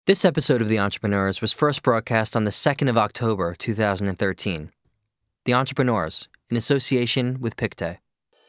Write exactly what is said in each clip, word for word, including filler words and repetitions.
This episode of The Entrepreneurs was first broadcast on the second of October, two thousand thirteen. The Entrepreneurs, in association with Pictet.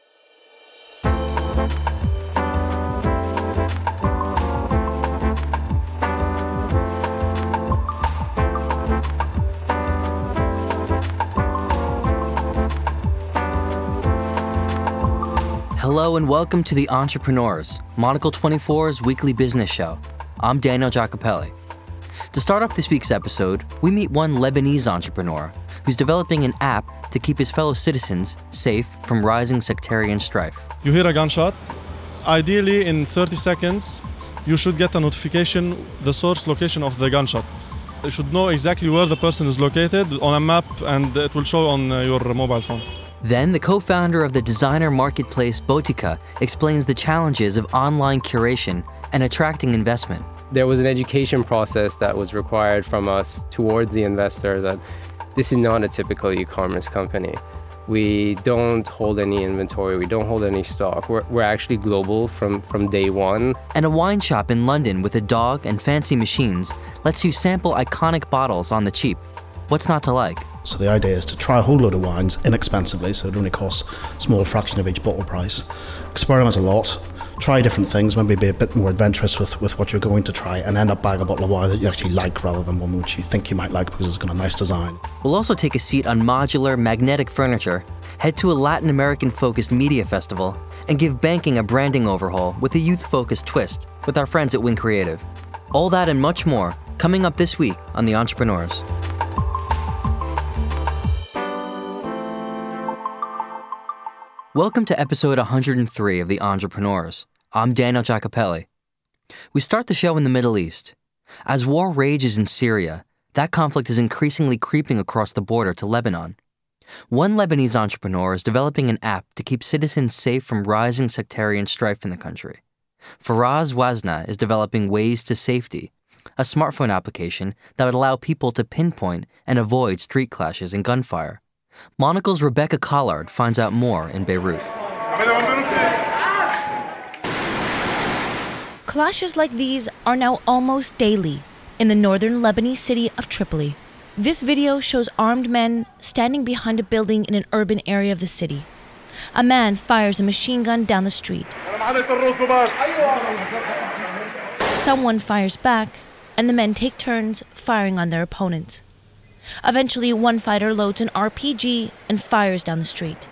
Hello and welcome to The Entrepreneurs, Monocle twenty-four's weekly business show. I'm Daniel Giacopelli. To start off this week's episode, we meet one Lebanese entrepreneur who's developing an app to keep his fellow citizens safe from rising sectarian strife. You hear a gunshot. Ideally, in thirty seconds, you should get a notification, the source location of the gunshot. You should know exactly where the person is located on a map, and it will show on uh, your mobile phone. Then, the co-founder of the designer marketplace Botica explains the challenges of online curation and attracting investment. There was an education process that was required from us towards the investor that this is not a typical e-commerce company. We don't hold any inventory, we don't hold any stock. We're, we're actually global from, from day one. And a wine shop in London with a dog and fancy machines lets you sample iconic bottles on the cheap. What's not to like? So the idea is to try a whole load of wines inexpensively, so it only costs a small fraction of each bottle price. Experiment a lot, try different things, maybe be a bit more adventurous with, with what you're going to try, and end up buying a bottle of wine that you actually like rather than one which you think you might like because it's got a nice design. We'll also take a seat on modular, magnetic furniture, head to a Latin American-focused media festival, and give banking a branding overhaul with a youth-focused twist with our friends at Wing Creative. All that and much more coming up this week on The Entrepreneurs. Welcome to episode one hundred three of The Entrepreneurs. I'm Daniel Giacopelli. We start the show in the Middle East. As war rages in Syria, that conflict is increasingly creeping across the border to Lebanon. One Lebanese entrepreneur is developing an app to keep citizens safe from rising sectarian strife in the country. Faraz Wazna is developing Ways to Safety, a smartphone application that would allow people to pinpoint and avoid street clashes and gunfire. Monocle's Rebecca Collard finds out more in Beirut. Clashes like these are now almost daily in the northern Lebanese city of Tripoli. This video shows armed men standing behind a building in an urban area of the city. A man fires a machine gun down the street. Someone fires back, and the men take turns firing on their opponents. Eventually, one fighter loads an R P G and fires down the street.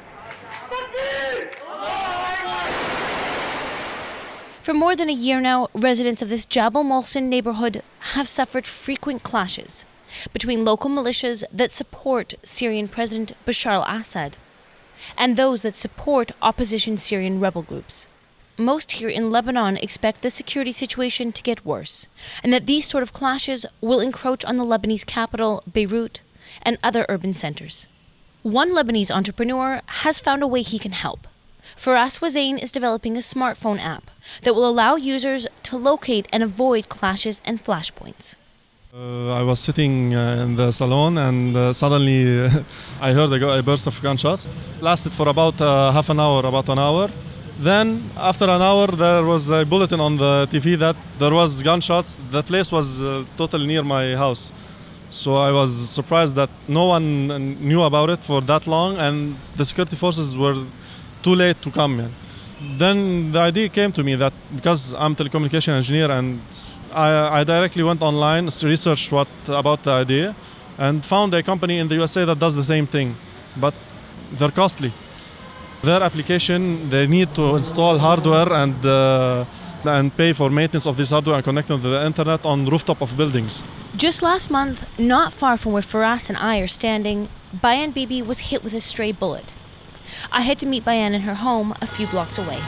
For more than a year now, residents of this Jabal Mohsen neighborhood have suffered frequent clashes between local militias that support Syrian President Bashar al-Assad and those that support opposition Syrian rebel groups. Most here in Lebanon expect the security situation to get worse, and that these sort of clashes will encroach on the Lebanese capital, Beirut, and other urban centers. One Lebanese entrepreneur has found a way he can help. Faraz Wazain is developing a smartphone app that will allow users to locate and avoid clashes and flashpoints. Uh, I was sitting uh, in the salon and uh, suddenly uh, I heard a, a burst of gunshots. Lasted for about uh, half an hour, about an hour. Then, after an hour, there was a bulletin on the T V that there was gunshots. The place was uh, totally near my house. So I was surprised that no one knew about it for that long, and the security forces were too late to come in. Then the idea came to me that because I'm a telecommunication engineer, and I, I directly went online, researched what about the idea, and found a company in the U S A that does the same thing, but they're costly. Their application, they need to install hardware and uh, and pay for maintenance of this hardware and connect them to the internet on rooftop of buildings. Just last month, not far from where Faraz and I are standing, Bayan Bibi was hit with a stray bullet. I had to meet Bayan in her home a few blocks away.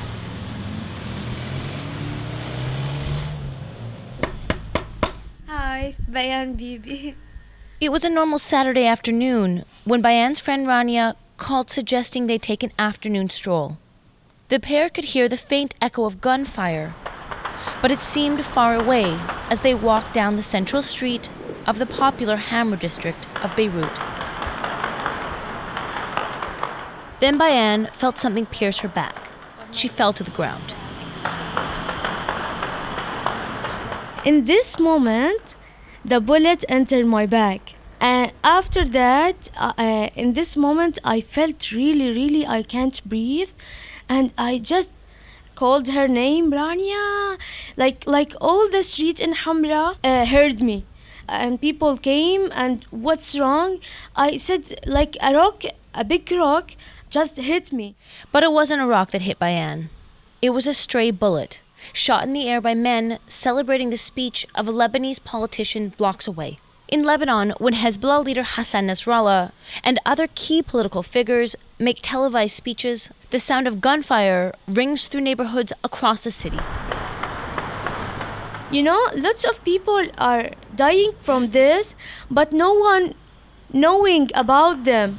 Hi, Bayan Bibi. It was a normal Saturday afternoon when Bayan's friend Rania called suggesting they take an afternoon stroll. The pair could hear the faint echo of gunfire, but it seemed far away as they walked down the central street of the popular Hamra district of Beirut. Then Bayan felt something pierce her back. She fell to the ground. In this moment, the bullet entered my back. And after that, uh, uh, in this moment, I felt really, really, I can't breathe. And I just called her name, Rania. Like, like all the street in Hamra uh, heard me. And people came and what's wrong? I said like a rock, a big rock just hit me. But it wasn't a rock that hit Bayan. It was a stray bullet, shot in the air by men celebrating the speech of a Lebanese politician blocks away. In Lebanon, when Hezbollah leader Hassan Nasrallah and other key political figures make televised speeches, the sound of gunfire rings through neighborhoods across the city. You know, lots of people are dying from this, but no one knowing about them.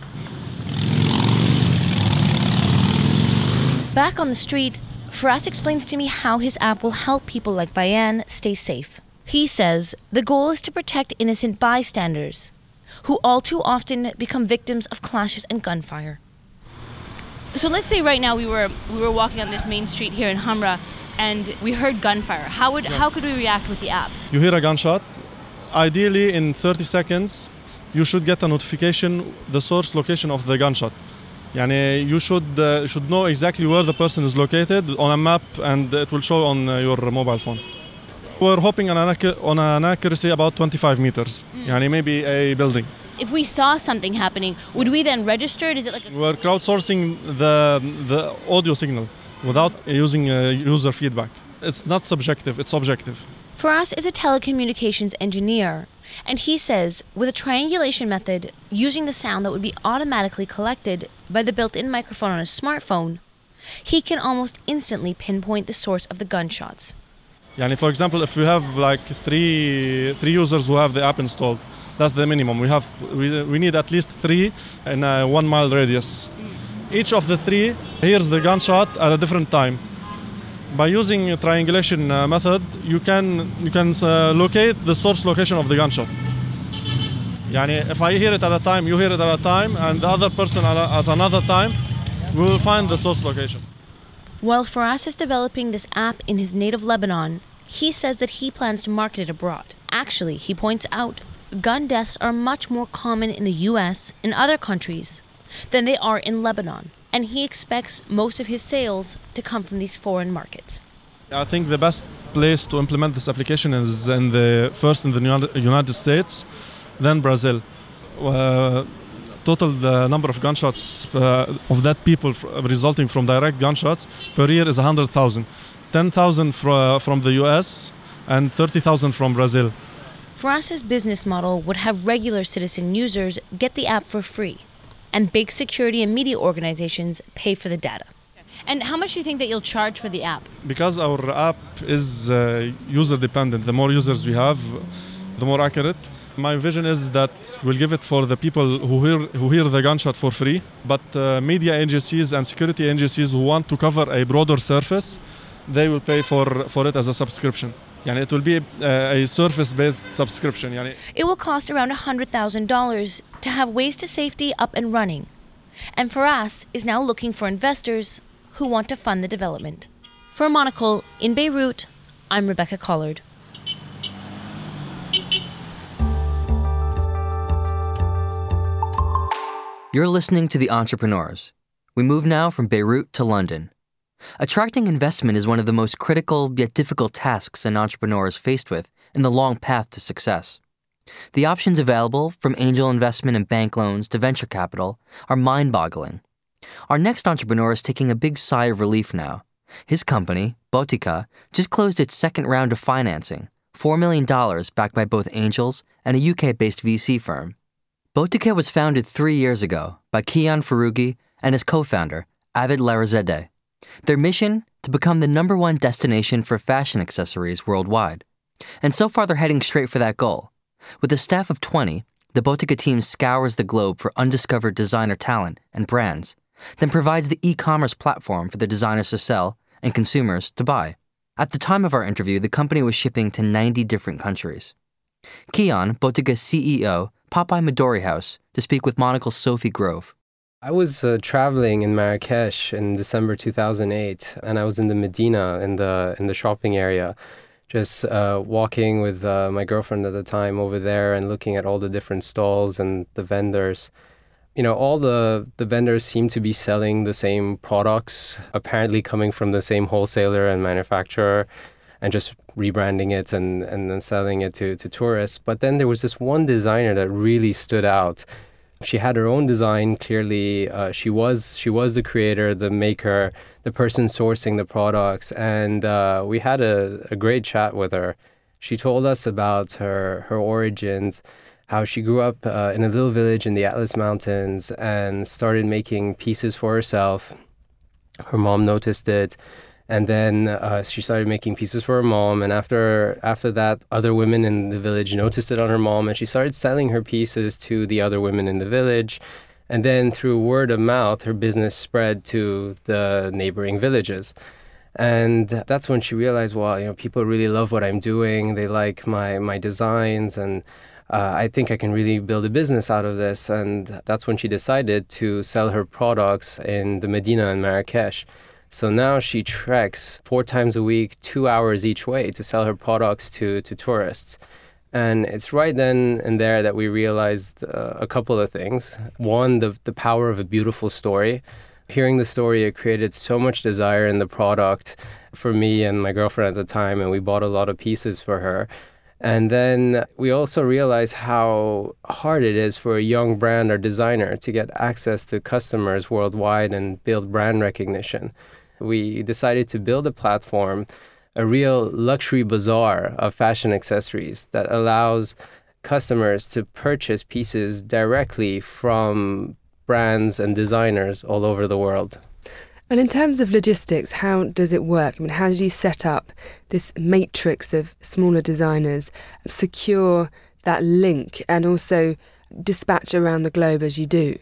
Back on the street, Faraz explains to me how his app will help people like Bayan stay safe. He says the goal is to protect innocent bystanders, who all too often become victims of clashes and gunfire. So let's say right now we were we were walking on this main street here in Hamra, and we heard gunfire. How would yes. how could we react with the app? You hear a gunshot. Ideally, in thirty seconds, you should get a notification, the source location of the gunshot. Yani you should uh, should know exactly where the person is located on a map, and it will show on uh, your mobile phone. We're hoping on an, accu- on an accuracy about twenty-five meters. Mm. Yani maybe a building. If we saw something happening, would we then register it? Is it like a... We're crowdsourcing the the audio signal without using uh, user feedback. It's not subjective, it's objective. Faraz is a telecommunications engineer, and he says with a triangulation method, using the sound that would be automatically collected by the built-in microphone on a smartphone, he can almost instantly pinpoint the source of the gunshots. Yani for example, if we have like three three users who have the app installed, that's the minimum. We have we, we need at least three in a one mile radius. Mm. Each of the three hears the gunshot at a different time. By using a triangulation uh, method, you can you can uh, locate the source location of the gunshot. Yani if I hear it at a time, you hear it at a time, and the other person at, a, at another time, we will find the source location. While Faraz is developing this app in his native Lebanon, he says that he plans to market it abroad. Actually, he points out, gun deaths are much more common in the U S and other countries than they are in Lebanon, and he expects most of his sales to come from these foreign markets. I think the best place to implement this application is in the first in the United States, then Brazil. Uh, total the number of gunshots uh, of dead people f- resulting from direct gunshots per year is one hundred thousand. ten thousand fr- from the U S and thirty thousand from Brazil. Faraz's business model would have regular citizen users get the app for free, and big security and media organizations pay for the data. And how much do you think that you'll charge for the app? Because our app is uh, user dependent, the more users we have, the more accurate. My vision is that we'll give it for the people who hear who hear the gunshot for free, but uh, media agencies and security agencies who want to cover a broader surface, they will pay for, for it as a subscription. Yani it will be a, a surface-based subscription. Yani it will cost around one hundred thousand dollars to have Ways to Safety up and running. And Faraz is now looking for investors who want to fund the development. For Monocle in Beirut, I'm Rebecca Collard. You're listening to The Entrepreneurs. We move now from Beirut to London. Attracting investment is one of the most critical yet difficult tasks an entrepreneur is faced with in the long path to success. The options available, from angel investment and bank loans to venture capital, are mind-boggling. Our next entrepreneur is taking a big sigh of relief now. His company, Botica, just closed its second round of financing, four million dollars backed by both angels and a U K-based V C firm. Botica was founded three years ago by Kian Farougi and his co-founder, Avid Larazadeh. Their mission? To become the number one destination for fashion accessories worldwide. And so far they're heading straight for that goal. With a staff of twenty, the Botica team scours the globe for undiscovered designer talent and brands, then provides the e-commerce platform for the designers to sell and consumers to buy. At the time of our interview, the company was shipping to ninety different countries. Kian, Botica's C E O, popped by Midori House to speak with Monocle's Sophie Grove. I was uh, traveling in Marrakesh in December two thousand eight, and I was in the Medina, in the in the shopping area, just uh, walking with uh, my girlfriend at the time over there and looking at all the different stalls and the vendors. You know, all the, the vendors seem to be selling the same products, apparently coming from the same wholesaler and manufacturer, and just rebranding it and, and then selling it to, to tourists. But then there was this one designer that really stood out. She had her own design, clearly. Uh, she was she was the creator, the maker, the person sourcing the products. And uh, we had a, a great chat with her. She told us about her, her origins, how she grew up uh, in a little village in the Atlas Mountains and started making pieces for herself. Her mom noticed it. And then uh, she started making pieces for her mom. And after after that, other women in the village noticed it on her mom. And she started selling her pieces to the other women in the village. And then through word of mouth, her business spread to the neighboring villages. And that's when she realized, well, you know, people really love what I'm doing. They like my, my designs. And uh, I think I can really build a business out of this. And that's when she decided to sell her products in the Medina and Marrakesh. So now she treks four times a week, two hours each way to sell her products to, to tourists. And it's right then and there that we realized uh, a couple of things. One, the, the power of a beautiful story. Hearing the story, it created so much desire in the product for me and my girlfriend at the time, and we bought a lot of pieces for her. And then we also realized how hard it is for a young brand or designer to get access to customers worldwide and build brand recognition. We decided to build a platform, a real luxury bazaar of fashion accessories that allows customers to purchase pieces directly from brands and designers all over the world. And in terms of logistics, how does it work? I mean, how did you set up this matrix of smaller designers, secure that link, and also dispatch around the globe as you do?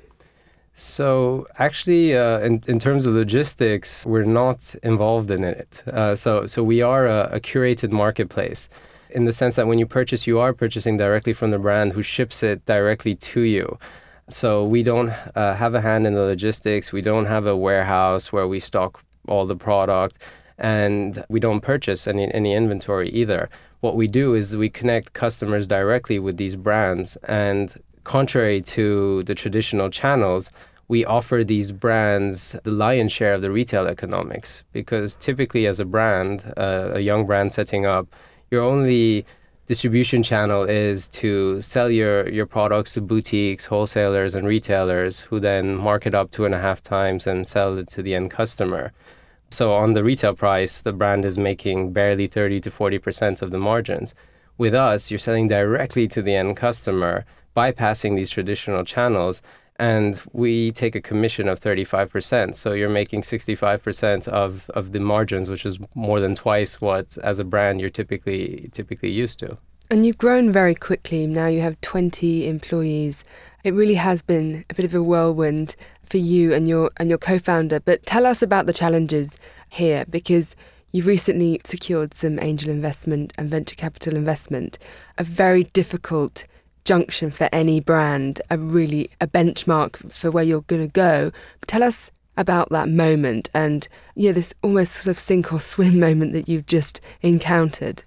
So actually, uh, in, in terms of logistics, we're not involved in it. Uh, so so we are a, a curated marketplace in the sense that when you purchase, you are purchasing directly from the brand who ships it directly to you. So we don't uh, have a hand in the logistics. We don't have a warehouse where we stock all the product, and we don't purchase any, any inventory either. What we do is we connect customers directly with these brands, and contrary to the traditional channels, we offer these brands the lion's share of the retail economics, because typically as a brand, uh, a young brand setting up, your only distribution channel is to sell your, your products to boutiques, wholesalers, and retailers who then mark it up two and a half times and sell it to the end customer. So on the retail price, the brand is making barely thirty to forty percent of the margins. With us, you're selling directly to the end customer, bypassing these traditional channels, and we take a commission of thirty-five percent. So you're making sixty-five percent of, of the margins, which is more than twice what, as a brand, you're typically typically used to. And you've grown very quickly. Now you have twenty employees. It really has been a bit of a whirlwind for you and your and your co-founder. But tell us about the challenges here, because you've recently secured some angel investment and venture capital investment, a very difficult junction for any brand, a really a benchmark for where you're going to go. But tell us about that moment and yeah, this almost sort of sink or swim moment that you've just encountered.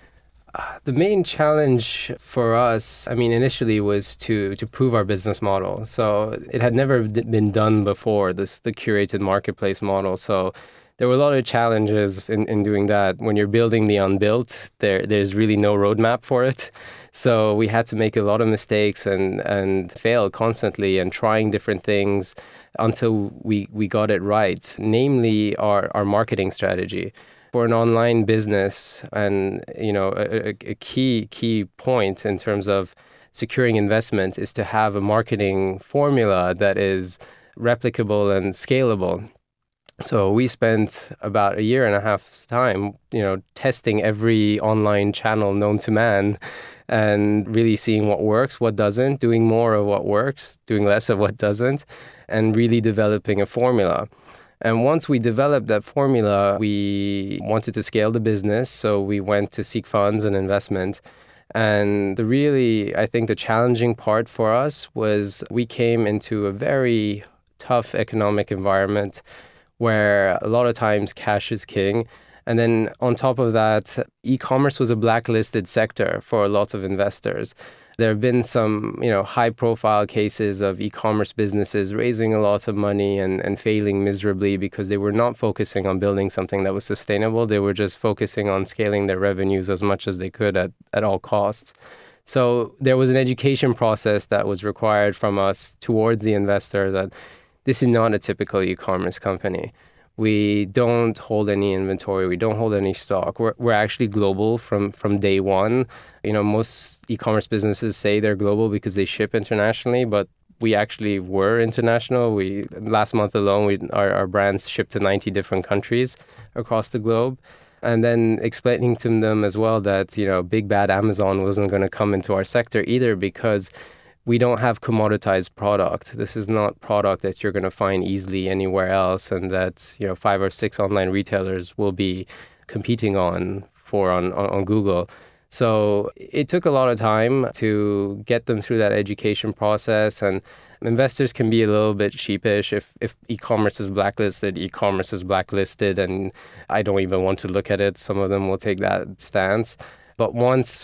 Uh, the main challenge for us, I mean, initially was to to prove our business model. So it had never d- been done before, this the curated marketplace model. So there were a lot of challenges in, in doing that. When you're building the unbuilt, there there's really no roadmap for it. So we had to make a lot of mistakes and, and fail constantly and trying different things until we, we got it right, namely our, our marketing strategy. For an online business, and you know, a, a key key point in terms of securing investment is to have a marketing formula that is replicable and scalable. So we spent about a year and a half's time, you know, testing every online channel known to man and really seeing what works, what doesn't, doing more of what works, doing less of what doesn't, and really developing a formula. And once we developed that formula, we wanted to scale the business, so we went to seek funds and investment. And the really, I think the challenging part for us was we came into a very tough economic environment where a lot of times cash is king. And then on top of that, e-commerce was a blacklisted sector for lots of investors. There have been some, you know, high-profile cases of e-commerce businesses raising a lot of money and, and failing miserably because they were not focusing on building something that was sustainable. They were just focusing on scaling their revenues as much as they could at, at all costs. So there was an education process that was required from us towards the investor that this is not a typical e-commerce company. We don't hold any inventory. We don't hold any stock. We're we're actually global from, from day one. You know, most e-commerce businesses say they're global because they ship internationally, but we actually were international. We last month alone, we our, our brands shipped to ninety different countries across the globe. And then explaining to them as well that, you know, big bad Amazon wasn't going to come into our sector either because we don't have commoditized product. This is not product that you're going to find easily anywhere else and that, you know, five or six online retailers will be competing on for on, on, on Google. So it took a lot of time to get them through that education process, and investors can be a little bit sheepish. If, if e-commerce is blacklisted, e-commerce is blacklisted, and I don't even want to look at it. Some of them will take that stance. But once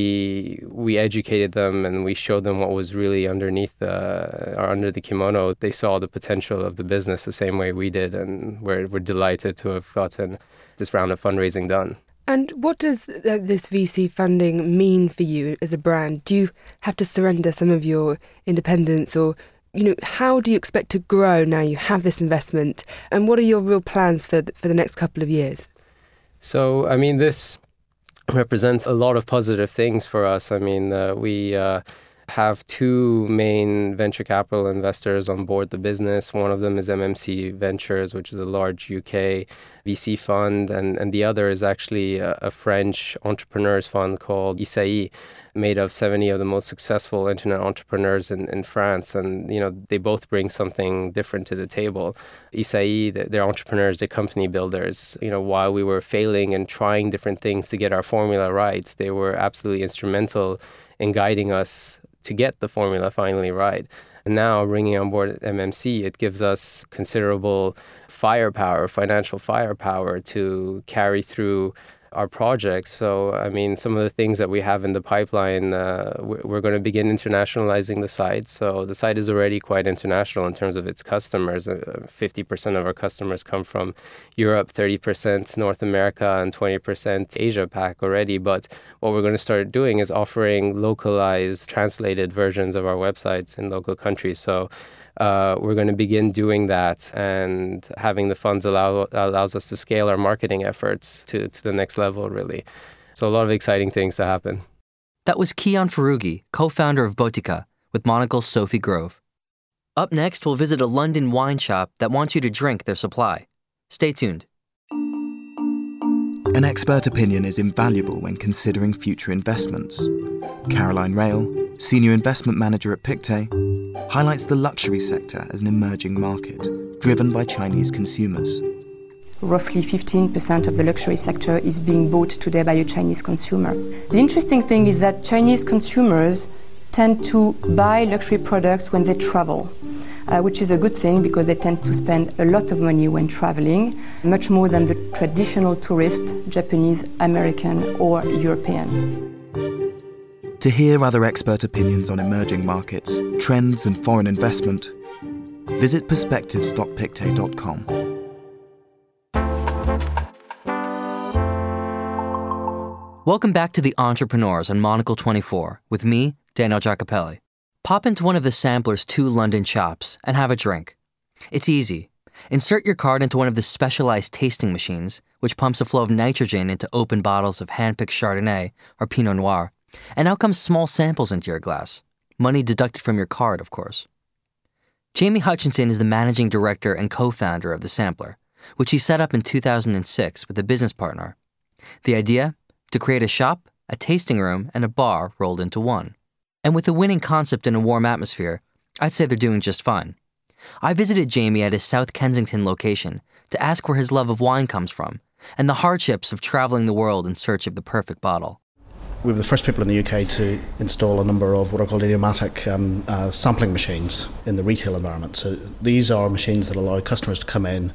we we educated them and we showed them what was really underneath the, or under the kimono, they saw the potential of the business the same way we did, and we're, we're delighted to have gotten this round of fundraising done. And what does uh, this V C funding mean for you as a brand? Do you have to surrender some of your independence, or, you know, how do you expect to grow now you have this investment? And what are your real plans for th- for the next couple of years? So, I mean, this represents a lot of positive things for us. I mean, uh, we uh, have two main venture capital investors on board the business. One of them is M M C Ventures, which is a large U K V C fund, and, and the other is actually a, a French entrepreneurs fund called Isaïe, made of seventy of the most successful internet entrepreneurs in, in France. And, you know, they both bring something different to the table. Isaïe, they're entrepreneurs, they're company builders. You know, while we were failing and trying different things to get our formula right, they were absolutely instrumental in guiding us to get the formula finally right. And now bringing on board M M C, it gives us considerable firepower, financial firepower to carry through our projects. So, I mean, some of the things that we have in the pipeline, uh, we're going to begin internationalizing the site. So the site is already quite international in terms of its customers. Uh, fifty percent of our customers come from Europe, thirty percent North America, and twenty percent Asia Pac already. But what we're going to start doing is offering localized, translated versions of our websites in local countries. So Uh, we're going to begin doing that, and having the funds allow allows us to scale our marketing efforts to, to the next level, really. So a lot of exciting things to happen. That was Kian Farugi, co-founder of Botica, with Monocle's Sophie Grove. Up next, we'll visit a London wine shop that wants you to drink their supply. Stay tuned. An expert opinion is invaluable when considering future investments. Caroline Rail, Senior Investment Manager at Pictet, highlights the luxury sector as an emerging market, driven by Chinese consumers. Roughly fifteen percent of the luxury sector is being bought today by a Chinese consumer. The interesting thing is that Chinese consumers tend to buy luxury products when they travel, uh, which is a good thing because they tend to spend a lot of money when traveling, much more than the traditional tourist, Japanese, American, or European. To hear other expert opinions on emerging markets, trends and foreign investment, visit perspectives dot pictet dot com. Welcome back to The Entrepreneurs on Monocle twenty-four with me, Daniel Giacopelli. Pop into one of the Sampler's two London shops and have a drink. It's easy. Insert your card into one of the specialized tasting machines, which pumps a flow of nitrogen into open bottles of hand-picked Chardonnay or Pinot Noir, and out comes small samples into your glass. Money deducted from your card, of course. Jamie Hutchinson is the managing director and co-founder of The Sampler, which he set up in two thousand six with a business partner. The idea? To create a shop, a tasting room, and a bar rolled into one. And with a winning concept in a warm atmosphere, I'd say they're doing just fine. I visited Jamie at his South Kensington location to ask where his love of wine comes from and the hardships of traveling the world in search of the perfect bottle. We were the first people in the U K to install a number of what are called idiomatic um, uh, sampling machines in the retail environment. So these are machines that allow customers to come in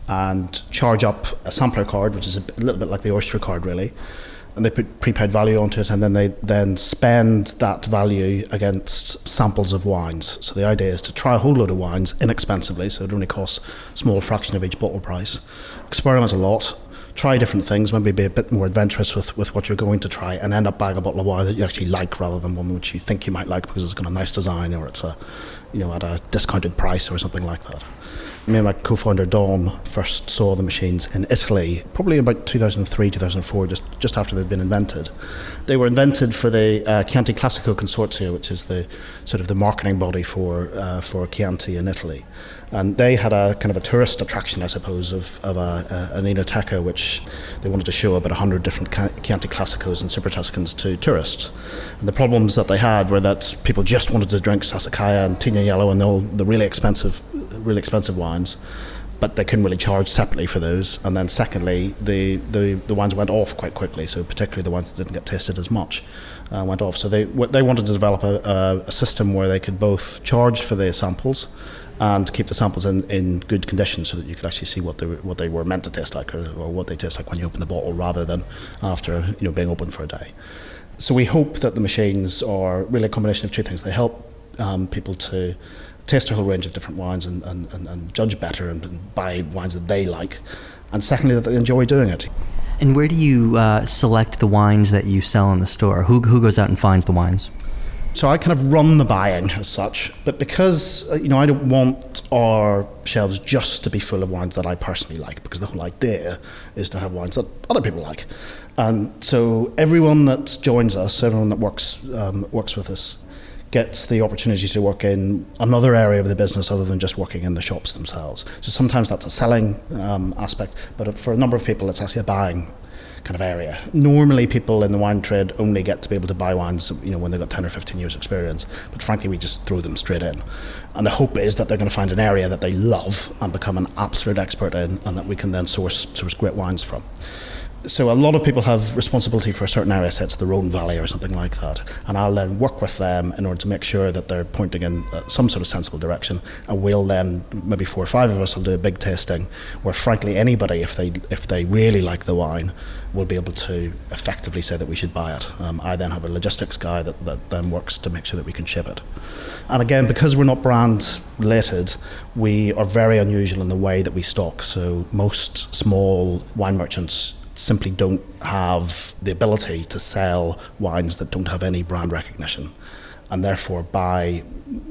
and charge up a sampler card, which is a little bit like the Oyster card really, and they put prepaid value onto it, and then they then spend that value against samples of wines. So the idea is to try a whole load of wines inexpensively, so it only costs a small fraction of each bottle price. Experiment a lot, try different things, maybe be a bit more adventurous with, with what you're going to try, and end up buying a bottle of wine that you actually like rather than one which you think you might like because it's got a nice design or it's a, you know, at a discounted price or something like that. Me and my co-founder Don first saw the machines in Italy, probably about two thousand three, two thousand four, just just after they'd been invented. They were invented for the uh, Chianti Classico Consorzio, which is the sort of the marketing body for uh, for Chianti in Italy. And they had a kind of a tourist attraction, I suppose, of, of a, a, an Enoteca, which they wanted to show about one hundred different Chianti Classicos and Super Tuscans to tourists. And the problems that they had were that people just wanted to drink Sassicaia and Tigna Yellow and all the really expensive, really expensive wines, but they couldn't really charge separately for those. And then secondly, the, the, the wines went off quite quickly, so particularly the ones that didn't get tasted as much uh, went off. So they they wanted to develop a, a, a system where they could both charge for the samples and keep the samples in, in good condition so that you could actually see what they were, what they were meant to taste like, or, or what they taste like when you open the bottle rather than after, you know, being open for a day. So we hope that the machines are really a combination of two things. They help um, people to taste a whole range of different wines and, and, and, and judge better and, and buy wines that they like. And secondly, that they enjoy doing it. And where do you uh, select the wines that you sell in the store? Who, who goes out and finds the wines? So I kind of run the buying as such, but because, you know, I don't want our shelves just to be full of wines that I personally like, because the whole idea is to have wines that other people like. And so everyone that joins us, everyone that works um, works with us, gets the opportunity to work in another area of the business other than just working in the shops themselves. So sometimes that's a selling um, aspect, but for a number of people it's actually a buying kind of area. Normally people in the wine trade only get to be able to buy wines, you know, when they've got ten or fifteen years experience, but frankly we just throw them straight in. And the hope is that they're going to find an area that they love and become an absolute expert in, and that we can then source source great wines from. So a lot of people have responsibility for a certain area, say it's the Rhone Valley or something like that, and I'll then work with them in order to make sure that they're pointing in uh, some sort of sensible direction, and we'll then, maybe four or five of us will do a big tasting where frankly anybody, if they if they really like the wine, will be able to effectively say that we should buy it. Um, I then have a logistics guy that, that then works to make sure that we can ship it. And again, because we're not brand related, we are very unusual in the way that we stock. So most small wine merchants simply don't have the ability to sell wines that don't have any brand recognition, and therefore buy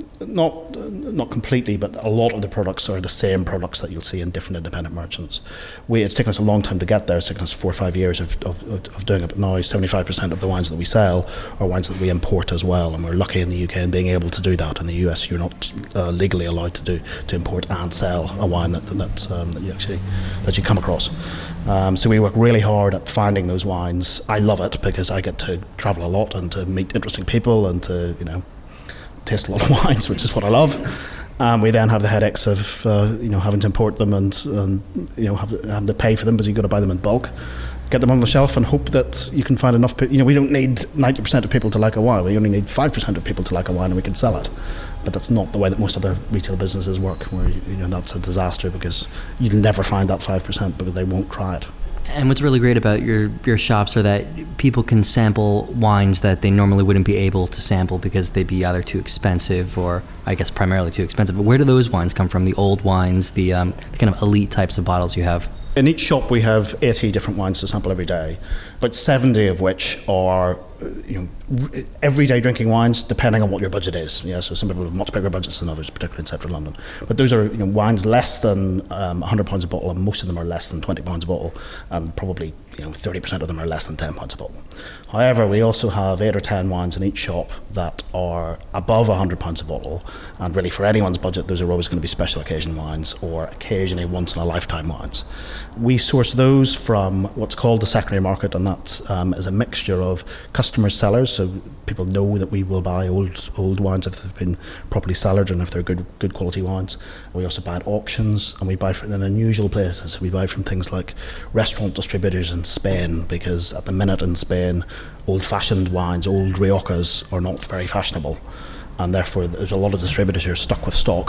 not not completely, but a lot of the products are the same products that you'll see in different independent merchants. We, it's taken us a long time to get there. It's taken us four or five years of, of, of doing it, but now seventy-five percent of the wines that we sell are wines that we import as well, and we're lucky in the U K in being able to do that. In the U S, you're not uh, legally allowed to do to import and sell a wine that that, um, that you actually that you come across. Um, so we work really hard at finding those wines. I love it because I get to travel a lot and to meet interesting people and to, you know, taste a lot of wines, which is what I love. Um, we then have the headaches of uh, you know, having to import them and, and you know have, having to pay for them, because you've got to buy them in bulk, get them on the shelf and hope that you can find enough people. You know, we don't need ninety percent of people to like a wine. We only need five percent of people to like a wine and we can sell it. But that's not the way that most other retail businesses work, where, you know, that's a disaster because you'll never find that five percent because they won't try it. And what's really great about your, your shops are that people can sample wines that they normally wouldn't be able to sample because they'd be either too expensive or, I guess, primarily too expensive. But where do those wines come from? The old wines, the, um, the kind of elite types of bottles you have? In each shop we have eighty different wines to sample every day, but seventy of which are, you know, everyday drinking wines, depending on what your budget is. Yeah, so some people have much bigger budgets than others, particularly in central London. But those are, you know, wines less than um, one hundred pounds a bottle, and most of them are less than twenty pounds a bottle, and probably, you know, thirty percent of them are less than ten pounds a bottle. However, we also have eight or ten wines in each shop that are above one hundred pounds a bottle, and really for anyone's budget, those are always going to be special occasion wines or occasionally once in a lifetime wines. We source those from what's called the secondary market, and that um, is a mixture of customers, sellers, so people know that we will buy old old wines if they've been properly cellared and if they're good good quality wines. We also buy at auctions, and we buy from in unusual places. We buy from things like restaurant distributors in Spain, because at the minute in Spain, old-fashioned wines, old Riojas, are not very fashionable, and therefore there's a lot of distributors who are stuck with stock,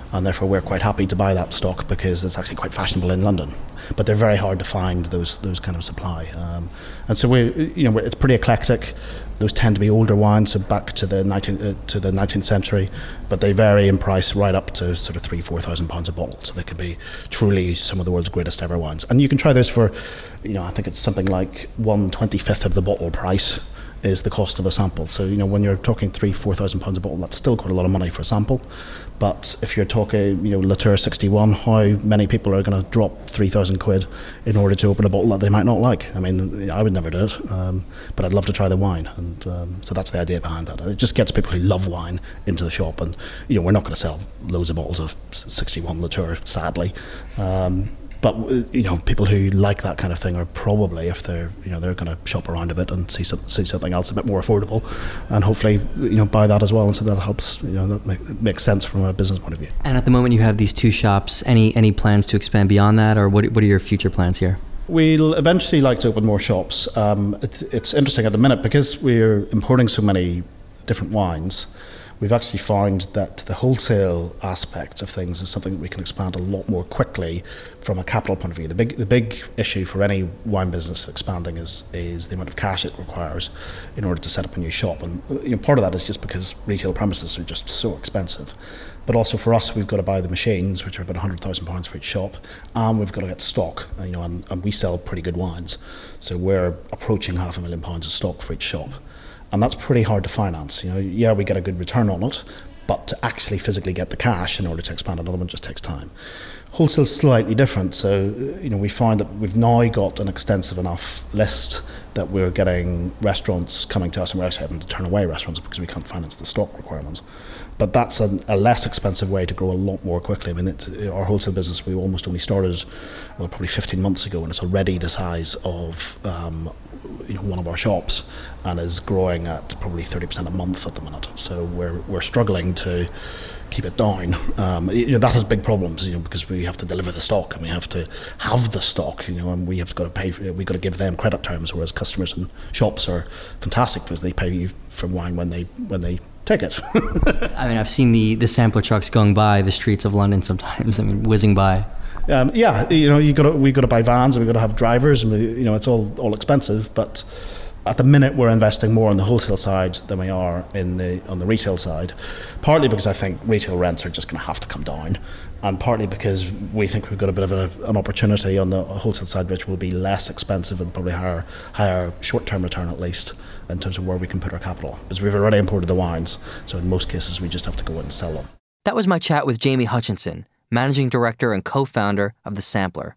and therefore we're quite happy to buy that stock because it's actually quite fashionable in London. But they're very hard to find, those those kind of supply. Um, and so we, you know, it's pretty eclectic. Those tend to be older wines, so back to the nineteenth uh, to the nineteenth century, but they vary in price right up to sort of three, four thousand pounds a bottle. So they can be truly some of the world's greatest ever wines. And you can try those for, you know, I think it's something like one twenty-fifth of the bottle price is the cost of a sample. So, you know, when you're talking three, four thousand pounds a bottle, that's still quite a lot of money for a sample. But if you're talking, you know, Latour sixty-one, how many people are going to drop three thousand quid in order to open a bottle that they might not like? I mean, I would never do it, um, but I'd love to try the wine. And um, so that's the idea behind that. It just gets people who love wine into the shop. And, you know, we're not going to sell loads of bottles of sixty-one Latour, sadly. Um, But, you know, people who like that kind of thing are probably, if they're, you know, they're going to shop around a bit and see some, see something else a bit more affordable, and hopefully, you know, buy that as well. And so that helps, you know, that make, makes sense from a business point of view. And at the moment you have these two shops, any any plans to expand beyond that, or what what are your future plans here? We'll eventually like to open more shops. Um, it, it's interesting at the minute because we're importing so many different wines. We've actually found that the wholesale aspect of things is something that we can expand a lot more quickly from a capital point of view. The big the big issue for any wine business expanding is is the amount of cash it requires in order to set up a new shop. And you know, part of that is just because retail premises are just so expensive. But also for us, we've got to buy the machines, which are about one hundred thousand pounds for each shop, and we've got to get stock. You know, and, and we sell pretty good wines, so we're approaching half a million pounds of stock for each shop. And that's pretty hard to finance. You know, yeah, we get a good return on it, but to actually physically get the cash in order to expand another one just takes time. Wholesale's slightly different. So, you know, we find that we've now got an extensive enough list that we're getting restaurants coming to us, and we're actually having to turn away restaurants because we can't finance the stock requirements. But that's a, a less expensive way to grow a lot more quickly. I mean, it, our wholesale business, we almost only started, well, probably fifteen months ago, and it's already the size of um, you know, one of our shops, and is growing at probably thirty percent a month at the minute. So we're we're struggling to keep it down. Um, you know, that has big problems, you know, because we have to deliver the stock and we have to have the stock, you know, and we have to got to pay for it. We've got to give them credit terms, whereas customers and shops are fantastic because they pay you for wine when they when they take it. I mean, I've seen the, the sampler trucks going by the streets of London sometimes. I mean, whizzing by. Um, yeah, you know, you got to we got to buy vans and we got to have drivers, and we, you know, it's all all expensive. But at the minute, we're investing more on the wholesale side than we are in the on the retail side. Partly because I think retail rents are just going to have to come down, and partly because we think we've got a bit of a, an opportunity on the wholesale side, which will be less expensive and probably higher higher short-term return at least in terms of where we can put our capital. Because we've already imported the wines, so in most cases we just have to go in and sell them. That was my chat with Jamie Hutchinson, Managing Director and co-founder of The Sampler.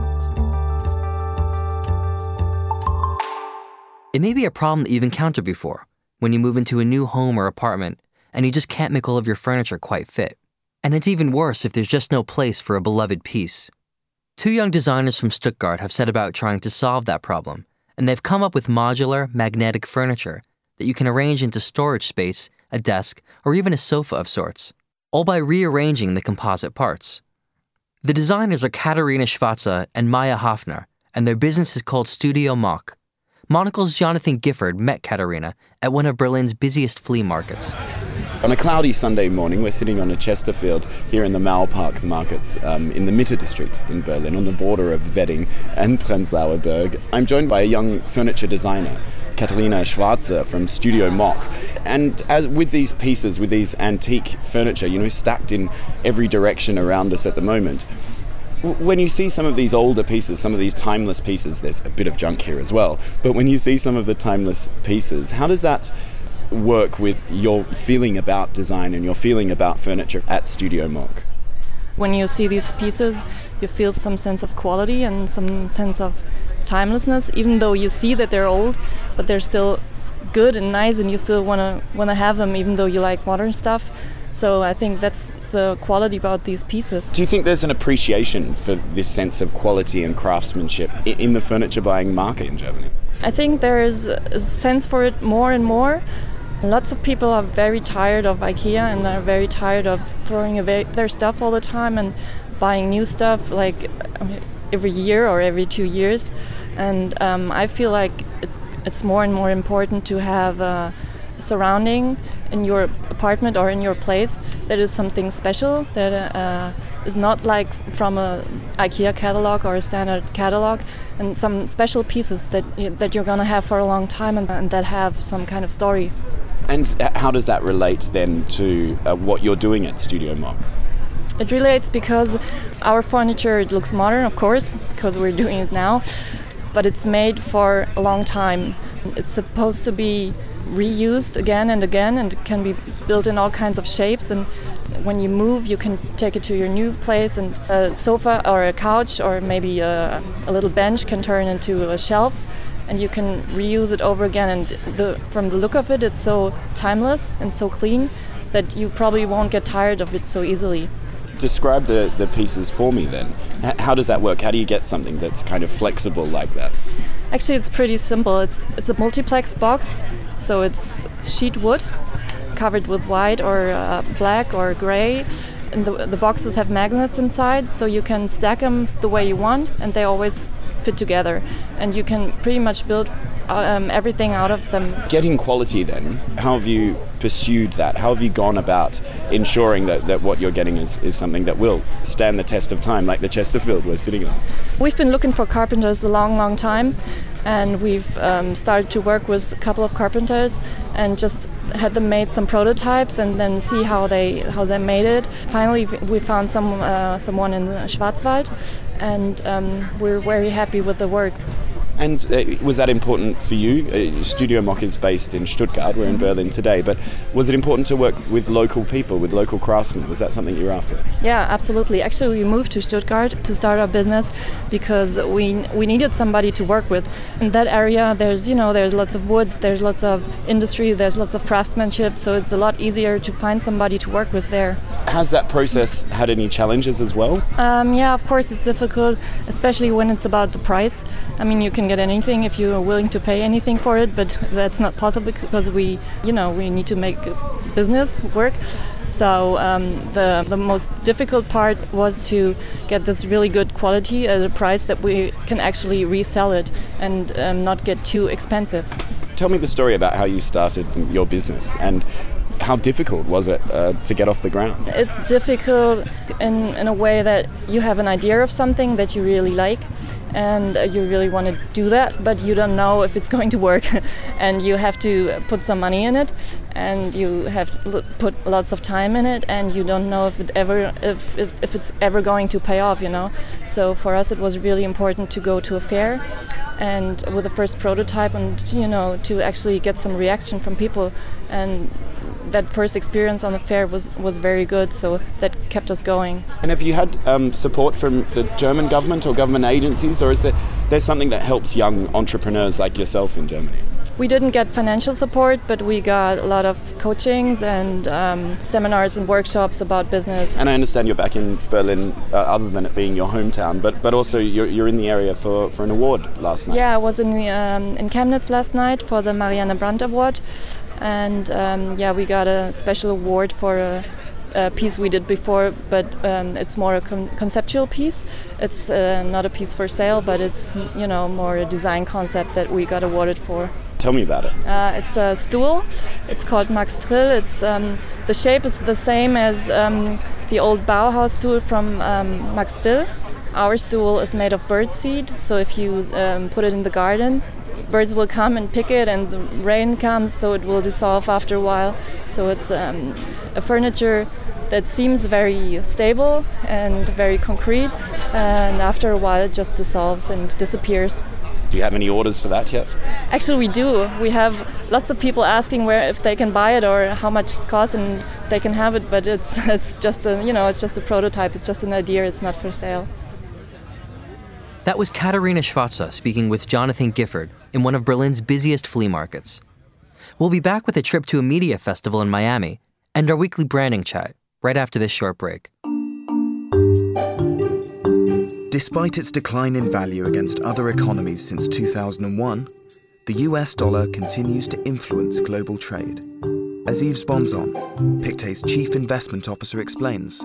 It may be a problem that you've encountered before when you move into a new home or apartment and you just can't make all of your furniture quite fit. And it's even worse if there's just no place for a beloved piece. Two young designers from Stuttgart have set about trying to solve that problem, and they've come up with modular, magnetic furniture that you can arrange into storage space, a desk, or even a sofa of sorts, all by rearranging the composite parts. The designers are Katharina Schwarze and Maya Hafner, and their business is called Studio Mock. Monocle's Jonathan Gifford met Katharina at one of Berlin's busiest flea markets. On a cloudy Sunday morning, we're sitting on a Chesterfield here in the Mauerpark markets um, in the Mitte district in Berlin, on the border of Wedding and Prenzlauer Berg. I'm joined by a young furniture designer, Katharina Schwarze from Studio Mock. And as with these pieces, with these antique furniture, you know, stacked in every direction around us at the moment, when you see some of these older pieces, some of these timeless pieces, there's a bit of junk here as well, but when you see some of the timeless pieces, how does that work with your feeling about design and your feeling about furniture at Studio Mock? When you see these pieces, you feel some sense of quality and some sense of timelessness, even though you see that they're old, but they're still good and nice, and you still want to want to have them even though you like modern stuff. So I think that's the quality about these pieces. Do you think there's an appreciation for this sense of quality and craftsmanship in the furniture buying market in Germany? I think there is a sense for it more and more. Lots of people are very tired of IKEA and are very tired of throwing away their stuff all the time and buying new stuff like every year or every two years. And um, I feel like it, it's more and more important to have uh, surrounding in your apartment or in your place that is something special, that uh, is not like from a IKEA catalog or a standard catalog, and some special pieces that you, that you're gonna have for a long time and, and that have some kind of story. And how does that relate then to uh, what you're doing at Studio Mock? It relates because our furniture, it looks modern, of course, because we're doing it now, but it's made for a long time. It's supposed to be reused again and again, and it can be built in all kinds of shapes, and when you move you can take it to your new place, and a sofa or a couch or maybe a, a little bench can turn into a shelf, and you can reuse it over again, and the, from the look of it, it's so timeless and so clean that you probably won't get tired of it so easily. Describe the, the pieces for me then. H- how does that work? How do you get something that's kind of flexible like that? Actually, it's pretty simple. It's it's a multiplex box, so it's sheet wood covered with white or uh, black or gray. And the, the boxes have magnets inside, so you can stack them the way you want, and they always fit together. And you can pretty much build um, everything out of them. Getting quality then, how have you pursued that? How have you gone about ensuring that, that what you're getting is, is something that will stand the test of time, like the Chesterfield we're sitting on? We've been looking for carpenters a long, long time, and we've um, started to work with a couple of carpenters and just had them made some prototypes and then see how they how they made it. Finally, we found some uh, someone in Schwarzwald, and um, we're very happy with the work. And uh, was that important for you? Uh, Studio Mock is based in Stuttgart, we're in Berlin today, but was it important to work with local people, with local craftsmen? Was that something you were after? Yeah, absolutely. Actually, we moved to Stuttgart to start our business because we we needed somebody to work with. In that area, there's, you know, there's lots of woods, there's lots of industry, there's lots of craftsmanship, so it's a lot easier to find somebody to work with there. Has that process had any challenges as well? Um, yeah, of course it's difficult, especially when it's about the price. I mean, you can get anything if you are willing to pay anything for it, but that's not possible because we, you know, we need to make business work. So um, the the most difficult part was to get this really good quality at a price that we can actually resell it and um, not get too expensive. Tell me the story about how you started your business and how difficult was it uh, to get off the ground? It's difficult in, in a way that you have an idea of something that you really like, and you really want to do that, but you don't know if it's going to work, and you have to put some money in it, and you have to put lots of time in it, and you don't know if it ever if if, if it's ever going to pay off, you know. So for us, it was really important to go to a fair, and with the first prototype, and you know, to actually get some reaction from people, and that first experience on the fair was, was very good, so that kept us going. And have you had um, support from the German government or government agencies, or is there there's something that helps young entrepreneurs like yourself in Germany? We didn't get financial support, but we got a lot of coachings and um, seminars and workshops about business. And I understand you're back in Berlin, uh, other than it being your hometown, but but also you're, you're in the area for, for an award last night. Yeah, I was in the, um, in Chemnitz last night for the Marianne Brandt Award, and um, yeah, we got a special award for a, a piece we did before, but um, it's more a con- conceptual piece. It's uh, not a piece for sale, but it's, you know, more a design concept that we got awarded for. Tell me about it. Uh, it's a stool. It's called Max Trill. It's um, the shape is the same as um, the old Bauhaus stool from um, Max Bill. Our stool is made of birdseed, so if you um, put it in the garden, birds will come and pick it, and the rain comes, so it will dissolve after a while. So it's um, a furniture that seems very stable and very concrete, and after a while it just dissolves and disappears. Do you have any orders for that yet? Actually, we do. We have lots of people asking where if they can buy it or how much it costs and if they can have it, but it's it's just a, you know, it's just a prototype. It's just an idea. It's not for sale. That was Katharina Schwarzer speaking with Jonathan Gifford in one of Berlin's busiest flea markets. We'll be back with a trip to a media festival in Miami and our weekly branding chat right after this short break. Despite its decline in value against other economies since two thousand one, the U S dollar continues to influence global trade. As Yves Bonzon, Pictet's chief investment officer, explains.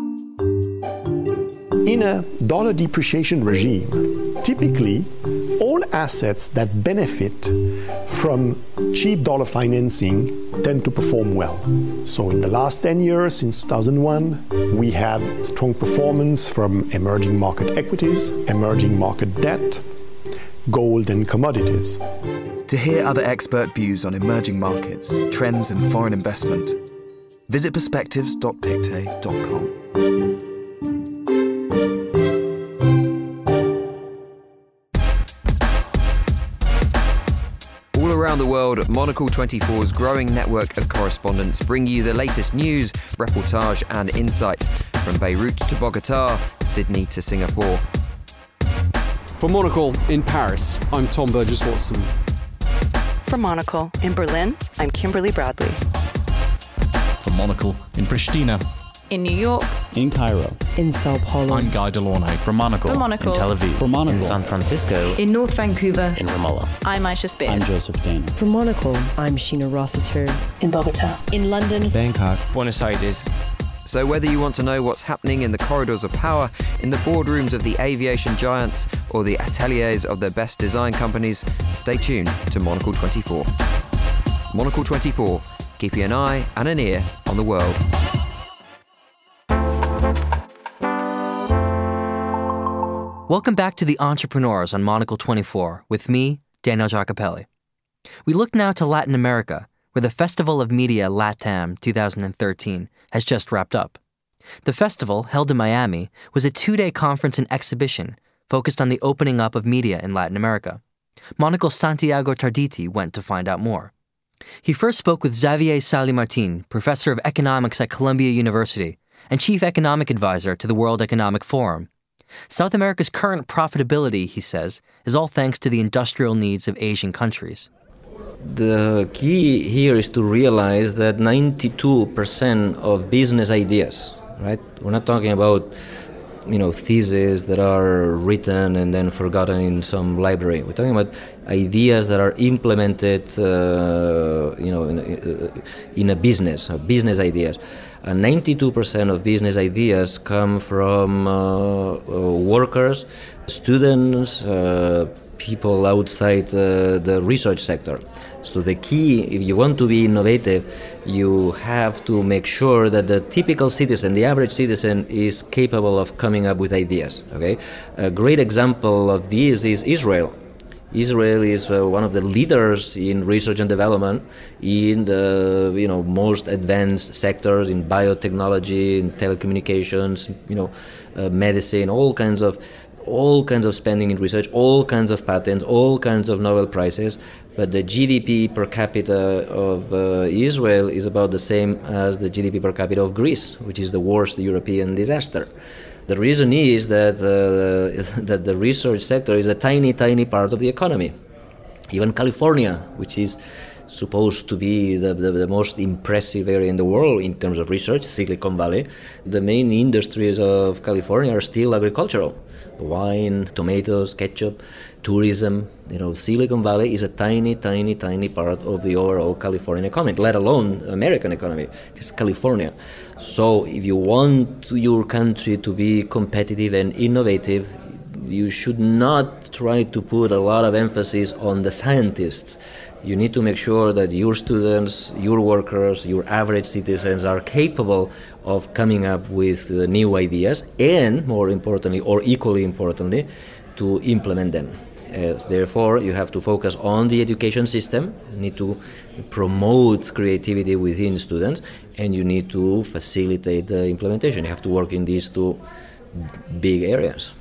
In a dollar depreciation regime, typically all assets that benefit from cheap dollar financing tend to perform well. So in the last ten years, since two thousand one, we had strong performance from emerging market equities, emerging market debt, gold and commodities. To hear other expert views on emerging markets, trends and foreign investment, visit perspectives dot pictet dot com. All around the world, Monocle twenty-four's growing network of correspondents bring you the latest news, reportage and insight from Beirut to Bogota, Sydney to Singapore. For Monocle in Paris, I'm Tom Burgess-Watson. From Monocle in Berlin, I'm Kimberly Bradley. From Monocle in Pristina. In New York. In Cairo. In Sao Paulo. I'm Guy Delaunay. From Monocle. From Monocle. In Tel Aviv. From Monocle. In San Francisco. In North Vancouver. In Ramallah. I'm Aisha Spear. I'm Joseph Dana. From Monocle, I'm Sheena Rossiter. In Bogota. In London. Bangkok. Buenos Aires. So whether you want to know what's happening in the corridors of power, in the boardrooms of the aviation giants, or the ateliers of the best design companies, stay tuned to Monocle twenty-four. Monocle twenty-four, keeping an eye and an ear on the world. Welcome back to The Entrepreneurs on Monocle twenty-four with me, Daniel Giacopelli. We look now to Latin America, where the Festival of Media LATAM twenty thirteen has just wrapped up. The festival, held in Miami, was a two-day conference and exhibition focused on the opening up of media in Latin America. Monocle's Santiago Tarditi went to find out more. He first spoke with Xavier Sali Martin, professor of economics at Columbia University and chief economic advisor to the World Economic Forum. South America's current profitability, he says, is all thanks to the industrial needs of Asian countries. The key here is to realize that ninety-two percent of business ideas, right? We're not talking about, you know, theses that are written and then forgotten in some library. We're talking about ideas that are implemented, uh, you know, in a, in a business, business ideas. And ninety-two percent of business ideas come from uh, uh, workers, students, uh, people outside uh, the research sector. So the key, if you want to be innovative, you have to make sure that the typical citizen, the average citizen, is capable of coming up with ideas. Okay, a great example of this is Israel. Israel is uh, one of the leaders in research and development in the you know most advanced sectors, in biotechnology, in telecommunications, you know, uh, medicine, all kinds of all kinds of spending in research, all kinds of patents, all kinds of Nobel Prizes. But the G D P per capita of uh, Israel is about the same as the G D P per capita of Greece, which is the worst European disaster. The reason is that uh, that the research sector is a tiny, tiny part of the economy. Even California, which is supposed to be the, the, the most impressive area in the world in terms of research, Silicon Valley, the main industries of California are still agricultural. Wine, tomatoes, ketchup, tourism. You know, Silicon Valley is a tiny, tiny, tiny part of the overall Californian economy, let alone American economy. It's California. So if you want your country to be competitive and innovative, you should not try to put a lot of emphasis on the scientists. You need to make sure that your students, your workers, your average citizens are capable of coming up with uh, new ideas and, more importantly, or equally importantly, to implement them. Uh, therefore, you have to focus on the education system, you need to promote creativity within students, and you need to facilitate the implementation. You have to work in these two big areas.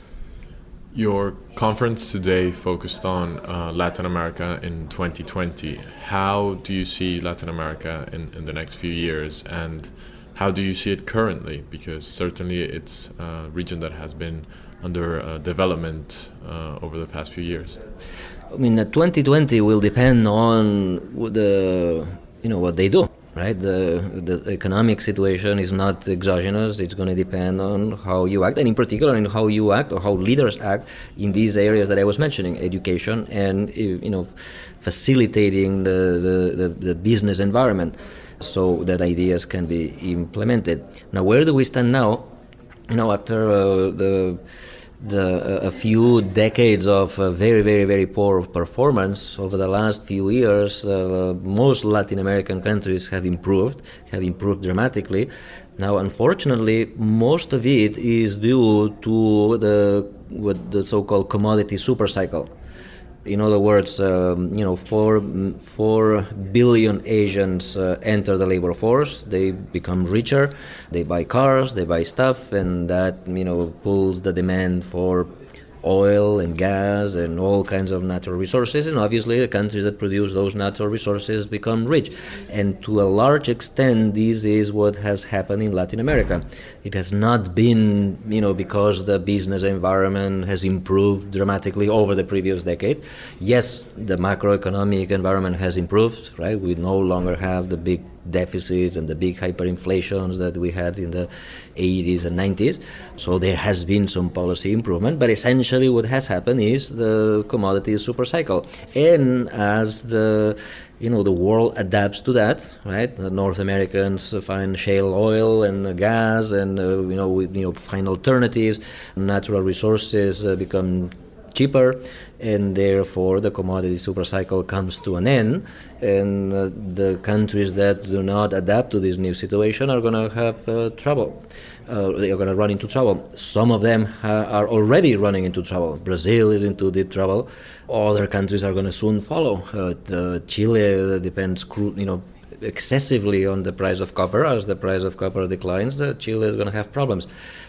Your conference today focused on uh, Latin America in twenty twenty. How do you see Latin America in, in the next few years, and how do you see it currently? Because certainly it's a region that has been under uh, development uh, over the past few years. I mean, uh, twenty twenty will depend on the, you know, what they do. Right, the the economic situation is not exogenous. It's going to depend on how you act, and in particular, in how you act or how leaders act in these areas that I was mentioning: education and you know, facilitating the the, the, the business environment, so that ideas can be implemented. Now, where do we stand now? You know, after uh, the the, a few decades of uh, very, very, very poor performance. Over the last few years, uh, most Latin American countries have improved, have improved dramatically. Now, unfortunately, most of it is due to the what the so-called commodity supercycle. In other words, um, you know, four, four billion Asians uh, enter the labor force. They become richer. They buy cars. They buy stuff, and that you know pulls the demand for oil and gas and all kinds of natural resources. And obviously, the countries that produce those natural resources become rich. And to a large extent, this is what has happened in Latin America. It has not been, you know, because the business environment has improved dramatically over the previous decade. Yes, the macroeconomic environment has improved, right? We no longer have the big deficits and the big hyperinflations that we had in the eighties and nineties. So there has been some policy improvement, but essentially what has happened is the commodity supercycle. And as the you know the world adapts to that, right? The North Americans find shale oil and gas, and uh, you know we, you know find alternatives. Natural resources uh, become cheaper, and therefore the commodity supercycle comes to an end, and uh, the countries that do not adapt to this new situation are going to have uh, trouble. Uh, they are going to run into trouble. Some of them ha- are already running into trouble. Brazil is into deep trouble. Other countries are going to soon follow. Uh, the Chile depends, you know, excessively on the price of copper. As the price of copper declines, uh, Chile is going to have problems.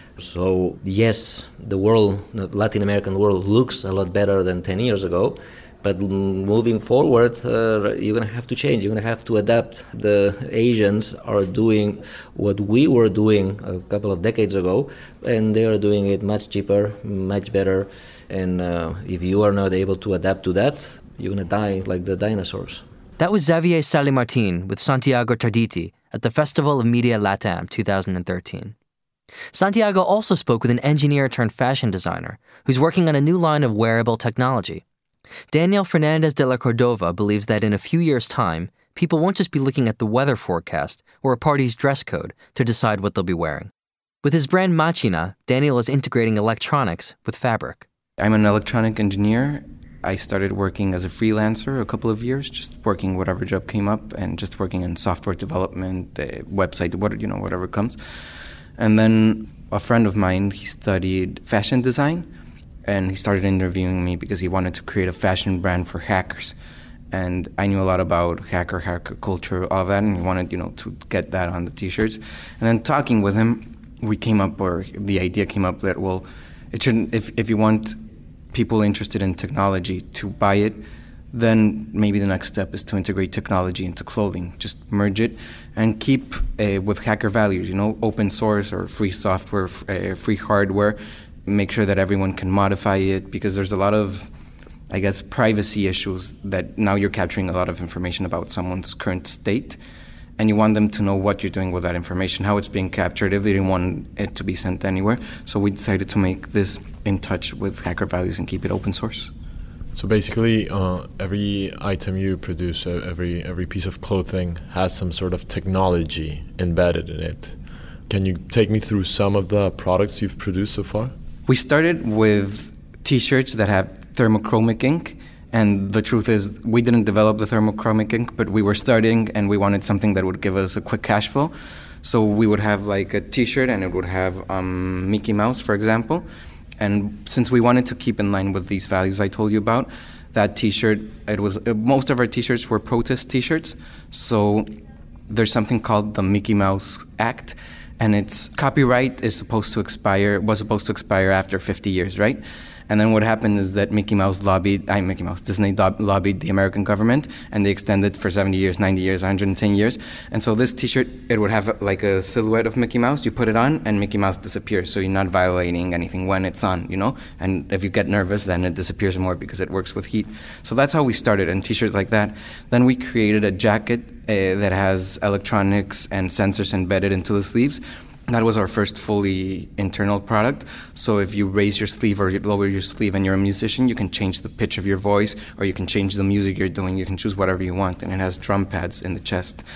So yes, the world, the Latin American world, looks a lot better than ten years ago. But moving forward, uh, you're going to have to change. You're going to have to adapt. The Asians are doing what we were doing a couple of decades ago, and they are doing it much cheaper, much better. And uh, if you are not able to adapt to that, you're going to die like the dinosaurs. That was Xavier Sally-Martin with Santiago Tarditi at the Festival of Media LATAM twenty thirteen. Santiago also spoke with an engineer turned fashion designer who's working on a new line of wearable technology. Daniel Fernandez de la Cordova believes that in a few years' time, people won't just be looking at the weather forecast or a party's dress code to decide what they'll be wearing. With his brand Machina, Daniel is integrating electronics with fabric. I'm an electronic engineer. I started working as a freelancer a couple of years, just working whatever job came up and just working in software development, uh, website, what, you know, whatever comes. And then a friend of mine, he studied fashion design, and he started interviewing me because he wanted to create a fashion brand for hackers. And I knew a lot about hacker, hacker culture, all that, and he wanted, you know, to get that on the t-shirts. And then talking with him, we came up, or the idea came up that, well, it shouldn't, if, if you want people interested in technology to buy it, then maybe the next step is to integrate technology into clothing. Just merge it and keep uh, with hacker values, you know, open source or free software, f- uh, free hardware. Make sure that everyone can modify it, because there's a lot of, I guess, privacy issues that now you're capturing a lot of information about someone's current state, and you want them to know what you're doing with that information, how it's being captured, if they didn't want it to be sent anywhere. So we decided to make this in touch with hacker values and keep it open source. So basically, uh, every item you produce, uh, every every piece of clothing has some sort of technology embedded in it. Can you take me through some of the products you've produced so far? We started with T-shirts that have thermochromic ink, and the truth is we didn't develop the thermochromic ink, but we were starting and we wanted something that would give us a quick cash flow. So we would have like a T-shirt and it would have um, Mickey Mouse, for example. And since we wanted to keep in line with these values I told you about, that T-shirt, it was uh, most of our T-shirts were protest T-shirts. So there's something called the Mickey Mouse Act, and its copyright is supposed to expire, was supposed to expire after fifty years, right? And then what happened is that Mickey Mouse lobbied, I Mickey Mouse, Disney do- lobbied the American government, and they extended for seventy years, ninety years, one hundred ten years. And so this T-shirt, it would have like a silhouette of Mickey Mouse. You put it on, and Mickey Mouse disappears. So you're not violating anything when it's on, you know? And if you get nervous, then it disappears more because it works with heat. So that's how we started, and T-shirts like that. Then we created a jacket uh, that has electronics and sensors embedded into the sleeves. That was our first fully internal product. So if you raise your sleeve or you lower your sleeve and you're a musician, you can change the pitch of your voice, or you can change the music you're doing. You can choose whatever you want, and it has drum pads in the chest.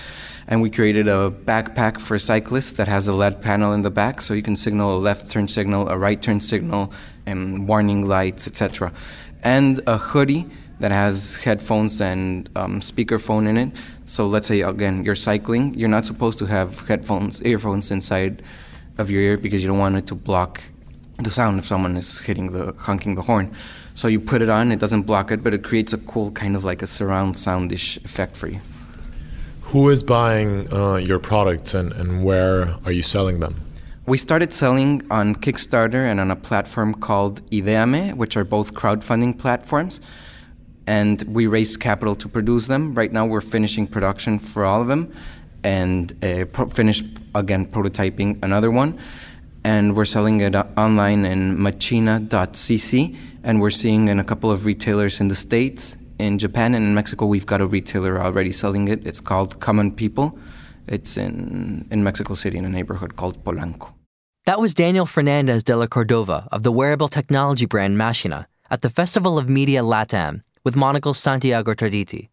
And we created a backpack for cyclists that has a L E D panel in the back, so you can signal a left turn signal, a right turn signal, and warning lights, et cetera. And a hoodie that has headphones and um, speakerphone in it. So let's say, again, you're cycling. You're not supposed to have headphones, earphones inside of your ear because you don't want it to block the sound if someone is hitting the, honking the horn. So you put it on, it doesn't block it, but it creates a cool kind of like a surround soundish effect for you. Who is buying uh, your products and, and where are you selling them? We started selling on Kickstarter and on a platform called Ideame, which are both crowdfunding platforms. And we raised capital to produce them. Right now we're finishing production for all of them and uh, pro- finish, again, prototyping another one. And we're selling it online in machina dot c c, and we're seeing in a couple of retailers in the States. In Japan and in Mexico, we've got a retailer already selling it. It's called Common People. It's in, in Mexico City in a neighborhood called Polanco. That was Daniel Fernandez de la Cordova of the wearable technology brand Machina at the Festival of Media LATAM with Monocle's Santiago Tarditi.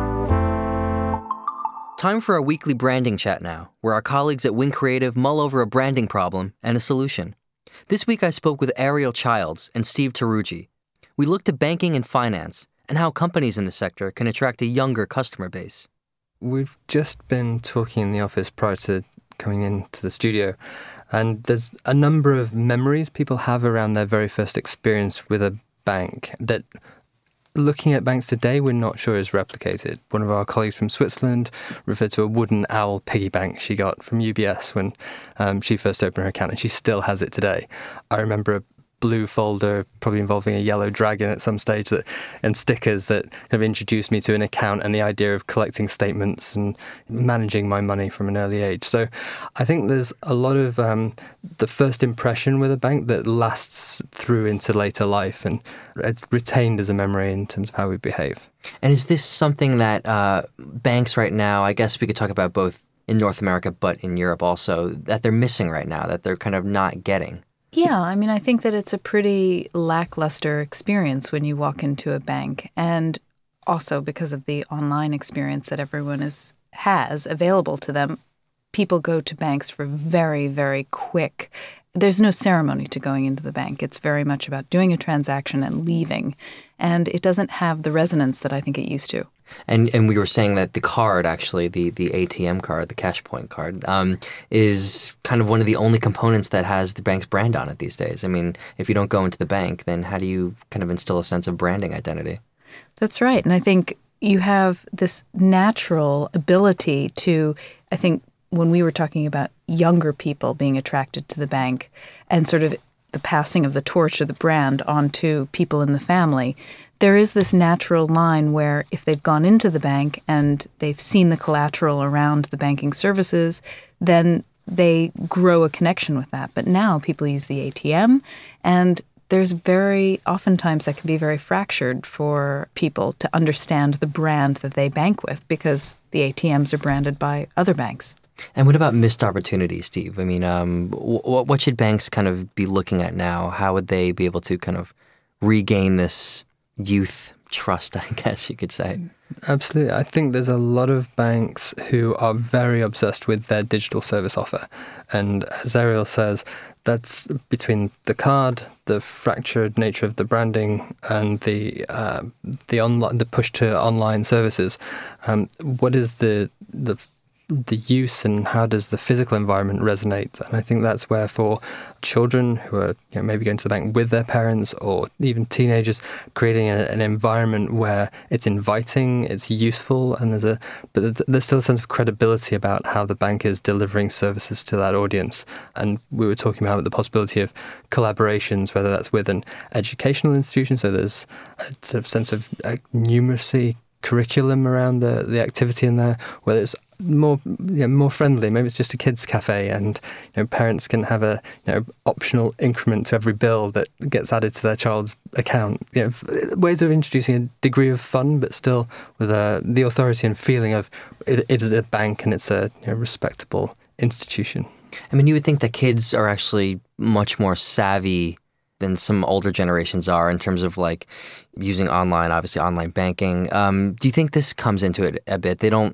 Time for a weekly branding chat now, where our colleagues at Wing Creative mull over a branding problem and a solution. This week I spoke with Ariel Childs and Steve Tarugi. We looked at banking and finance and how companies in the sector can attract a younger customer base. We've just been talking in the office prior to coming into the studio, and there's a number of memories people have around their very first experience with a bank that, looking at banks today, we're not sure is replicated. One of our colleagues from Switzerland referred to a wooden owl piggy bank she got from U B S when um, she first opened her account, and she still has it today. I remember a blue folder, probably involving a yellow dragon at some stage, that and stickers that have introduced me to an account and the idea of collecting statements and managing my money from an early age. So I think there's a lot of um, the first impression with a bank that lasts through into later life, and it's retained as a memory in terms of how we behave. And is this something that uh, banks right now, I guess we could talk about both in North America but in Europe also, that they're missing right now, that they're kind of not getting? Yeah, I mean, I think that it's a pretty lackluster experience when you walk into a bank, and also because of the online experience that everyone is has available to them, people go to banks for very, very quick. There's no ceremony to going into the bank. It's very much about doing a transaction and leaving, and it doesn't have the resonance that I think it used to. And and we were saying that the card, actually, the, the A T M card, the cash point card, um, is kind of one of the only components that has the bank's brand on it these days. I mean, if you don't go into the bank, then how do you kind of instill a sense of branding identity? That's right. And I think you have this natural ability to, I think, when we were talking about younger people being attracted to the bank and sort of the passing of the torch of the brand onto people in the family, there is this natural line where if they've gone into the bank and they've seen the collateral around the banking services, then they grow a connection with that. But now people use the A T M, and there's very, oftentimes that can be very fractured for people to understand the brand that they bank with because the A T Ms are branded by other banks. And what about missed opportunities, Steve? I mean, um, w- what should banks kind of be looking at now? How would they be able to kind of regain this youth trust, I guess you could say? Absolutely. I think there's a lot of banks who are very obsessed with their digital service offer. And as Ariel says, that's between the card, the fractured nature of the branding, and the uh, the online, the push to online services. Um, what is the the the use and how does the physical environment resonate? And I think that's where for children who are you know, maybe going to the bank with their parents or even teenagers, creating a, an environment where it's inviting, it's useful, and there's a but there's still a sense of credibility about how the bank is delivering services to that audience. And we were talking about the possibility of collaborations, whether that's with an educational institution, so there's a sort of sense of uh, numeracy curriculum around the, the activity in there, whether it's more you know, more friendly. Maybe it's just a kids' cafe, and you know, parents can have a you know, optional increment to every bill that gets added to their child's account. You know, ways of introducing a degree of fun, but still with a, the authority and feeling of it, it is a bank and it's a you know, respectable institution. I mean, you would think that kids are actually much more savvy than some older generations are in terms of like using online, obviously online banking. Um, do you think this comes into it a bit? They don't,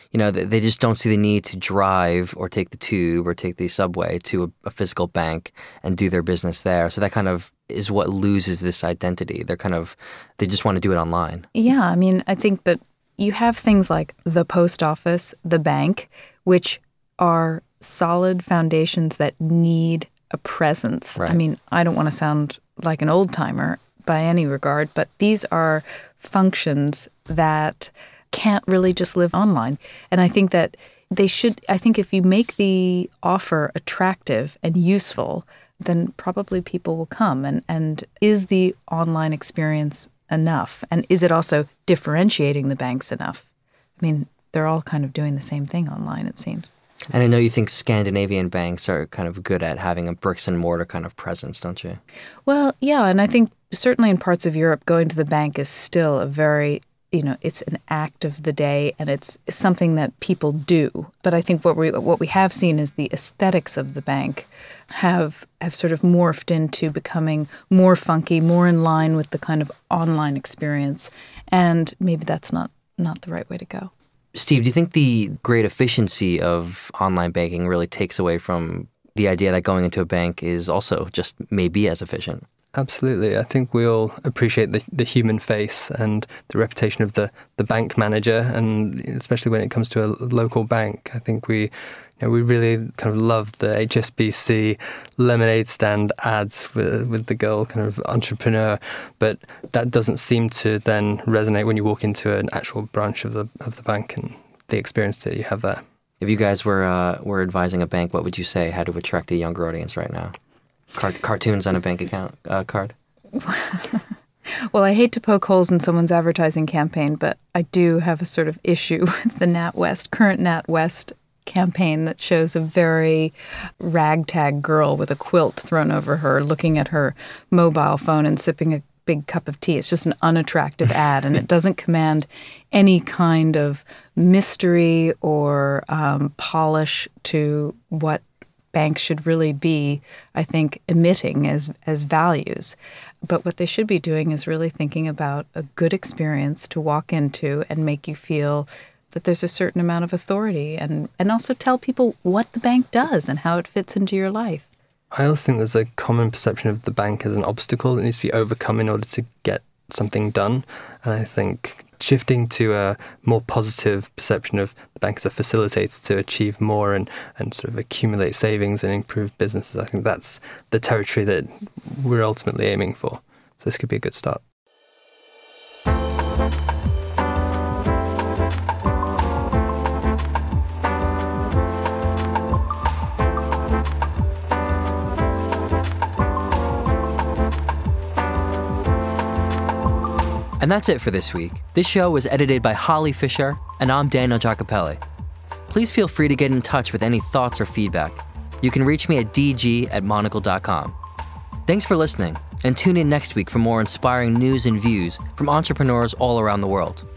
you know, they, they just don't see the need to drive or take the tube or take the subway to a, a physical bank and do their business there. So that kind of is what loses this identity. They're kind of, they just want to do it online. Yeah, I mean, I think that you have things like the post office, the bank, which are solid foundations that need a presence. Right. I mean, I don't want to sound like an old timer by any regard, but these are functions that can't really just live online. And I think that they should, I think if you make the offer attractive and useful, then probably people will come. And, and is the online experience enough? And is it also differentiating the banks enough? I mean, they're all kind of doing the same thing online, it seems. And I know you think Scandinavian banks are kind of good at having a bricks and mortar kind of presence, don't you? Well, yeah, and I think certainly in parts of Europe, going to the bank is still a very, you know, it's an act of the day, and it's something that people do. But I think what we what we have seen is the aesthetics of the bank have have sort of morphed into becoming more funky, more in line with the kind of online experience, and maybe that's not not the right way to go. Steve, do you think the great efficiency of online banking really takes away from the idea that going into a bank is also just maybe as efficient? Absolutely. I think we all appreciate the, the human face and the reputation of the, the bank manager, and especially when it comes to a local bank. I think we you know, we really kind of love the H S B C lemonade stand ads with, with the girl kind of entrepreneur, but that doesn't seem to then resonate when you walk into an actual branch of the of the bank and the experience that you have there. If you guys were uh, were advising a bank, what would you say how to attract a younger audience right now? Cart- cartoons on a bank account uh, card? Well, I hate to poke holes in someone's advertising campaign, but I do have a sort of issue with the NatWest, current NatWest campaign that shows a very ragtag girl with a quilt thrown over her, looking at her mobile phone and sipping a big cup of tea. It's just an unattractive ad, and it doesn't command any kind of mystery or um, polish to what banks should really be, I think, emitting as as values. But what they should be doing is really thinking about a good experience to walk into and make you feel that there's a certain amount of authority, and, and also tell people what the bank does and how it fits into your life. I also think there's a common perception of the bank as an obstacle that needs to be overcome in order to get something done. And I think shifting to a more positive perception of the bank as a facilitator to achieve more and, and sort of accumulate savings and improve businesses, I think that's the territory that we're ultimately aiming for. So this could be a good start. And that's it for this week. This show was edited by Holly Fisher, and I'm Daniel Giacopelli. Please feel free to get in touch with any thoughts or feedback. You can reach me at d g at monocle dot com. Thanks for listening, and tune in next week for more inspiring news and views from entrepreneurs all around the world.